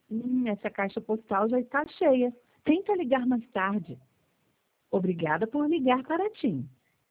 Essa caixa postal já está cheia. Tenta ligar mais tarde. Obrigada por ligar para a TIM.